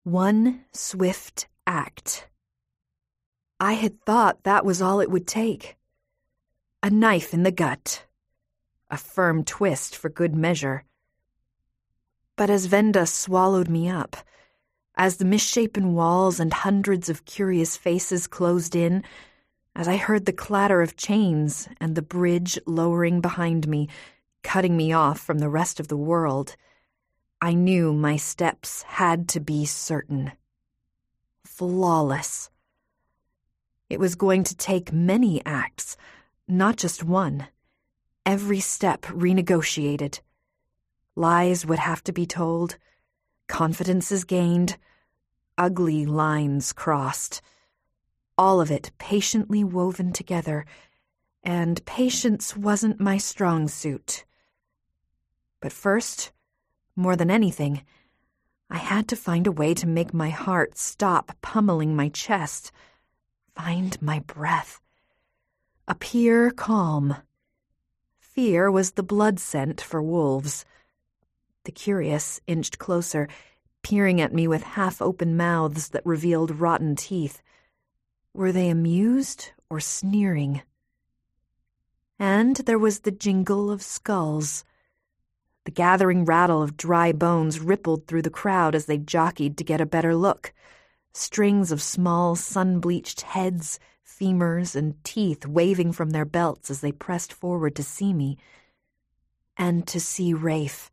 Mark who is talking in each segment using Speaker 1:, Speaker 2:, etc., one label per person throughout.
Speaker 1: One swift act. I had thought that was all it would take. A knife in the gut. A firm twist for good measure. But as Venda swallowed me up, as the misshapen walls and hundreds of curious faces closed in, as I heard the clatter of chains and the bridge lowering behind me, cutting me off from the rest of the world, I knew my steps had to be certain. Flawless. It was going to take many acts, not just one. Every step renegotiated. Lies would have to be told, confidences gained, ugly lines crossed. All of it patiently woven together, and patience wasn't my strong suit. But first, more than anything, I had to find a way to make my heart stop pummeling my chest, find my breath, appear calm. Fear was the blood scent for wolves. The curious inched closer, peering at me with half-open mouths that revealed rotten teeth. Were they amused or sneering? And there was the jingle of skulls. The gathering rattle of dry bones rippled through the crowd as they jockeyed to get a better look. Strings of small, sun-bleached heads, femurs, and teeth waving from their belts as they pressed forward to see me. And to see Rafe.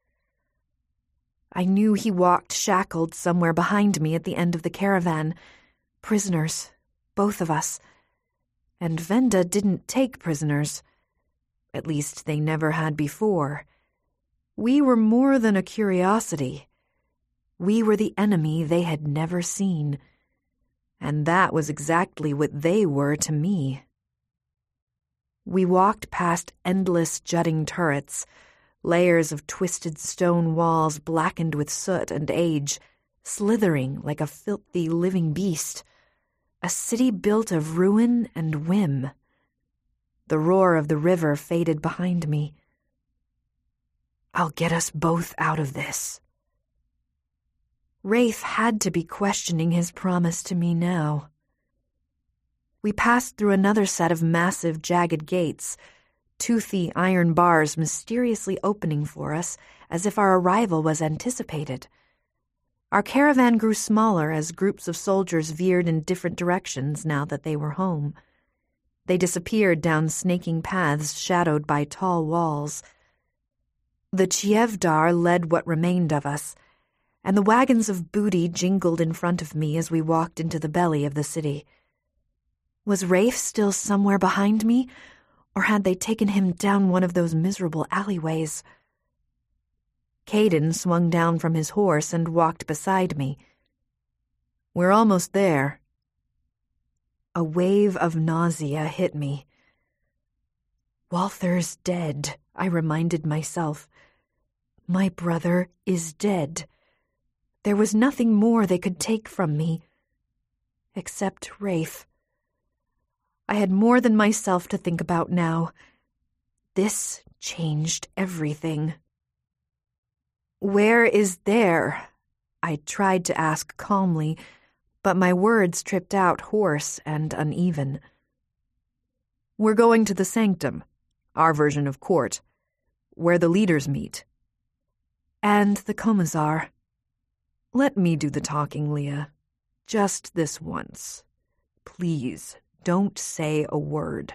Speaker 1: I knew he walked shackled somewhere behind me at the end of the caravan. Prisoners, both of us. And Venda didn't take prisoners. At least they never had before. We were more than a curiosity. We were the enemy they had never seen. And that was exactly what they were to me. We walked past endless jutting turrets, layers of twisted stone walls blackened with soot and age, slithering like a filthy living beast. A city built of ruin and whim. The roar of the river faded behind me. I'll get us both out of this. Rafe had to be questioning his promise to me now. We passed through another set of massive, jagged gates, toothy iron bars mysteriously opening for us as if our arrival was anticipated. Our caravan grew smaller as groups of soldiers veered in different directions now that they were home. They disappeared down snaking paths shadowed by tall walls. The Chievdar led what remained of us, and the wagons of booty jingled in front of me as we walked into the belly of the city. Was Rafe still somewhere behind me, or had they taken him down one of those miserable alleyways? Caden swung down from his horse and walked beside me. We're almost there. A wave of nausea hit me. Walther's dead, I reminded myself. My brother is dead. There was nothing more they could take from me. Except Rafe. I had more than myself to think about now. This changed everything. Where is there? I tried to ask calmly, but my words tripped out hoarse and uneven. We're going to the sanctum, our version of court, where the leaders meet. And the Commissar. Let me do the talking, Leah. Just this once. Please, don't say a word.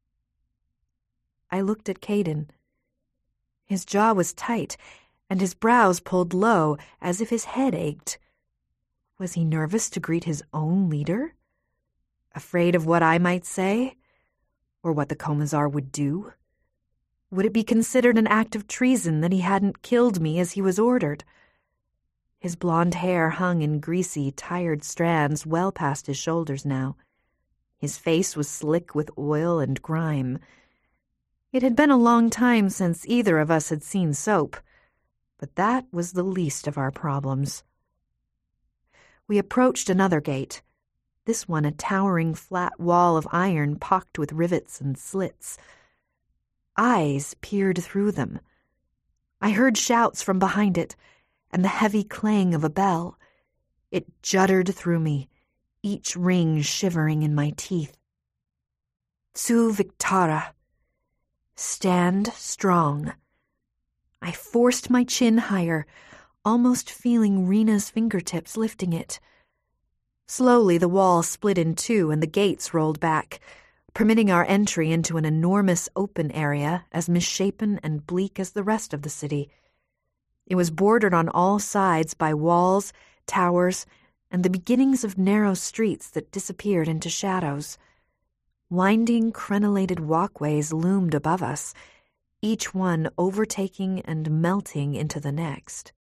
Speaker 1: I looked at Caden. His jaw was tight, and his brows pulled low, as if his head ached. Was he nervous to greet his own leader? Afraid of what I might say? Or what the Commissar would do? Would it be considered an act of treason that he hadn't killed me as he was ordered? His blonde hair hung in greasy, tired strands well past his shoulders now. His face was slick with oil and grime. It had been a long time since either of us had seen soap, but that was the least of our problems. We approached another gate, this one a towering flat wall of iron pocked with rivets and slits. Eyes peered through them. I heard shouts from behind it, and the heavy clang of a bell. It juddered through me, each ring shivering in my teeth. Su Victara. Stand strong. I forced my chin higher, almost feeling Rena's fingertips lifting it. Slowly the wall split in two and the gates rolled back, permitting our entry into an enormous open area as misshapen and bleak as the rest of the city. It was bordered on all sides by walls, towers, and the beginnings of narrow streets that disappeared into shadows. Winding, crenellated walkways loomed above us, each one overtaking and melting into the next.